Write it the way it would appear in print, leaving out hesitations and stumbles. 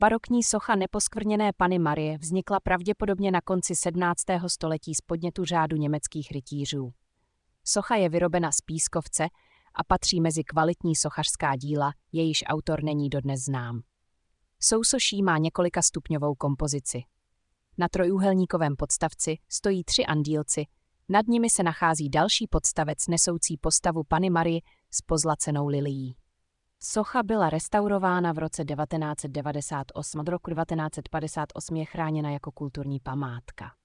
Barokní socha Neposkvrněné Panny Marie vznikla pravděpodobně na konci 17. století z podnětu řádu německých rytířů. Socha je vyrobena z pískovce a patří mezi kvalitní sochařská díla, jejíž autor není dodnes znám. Sousoší má několikastupňovou kompozici. Na trojúhelníkovém podstavci stojí 3 andílci, nad nimi se nachází další podstavec nesoucí postavu Panny Marie s pozlacenou lilií. Socha byla restaurována v roce 1998, od roku 1958 je chráněna jako kulturní památka.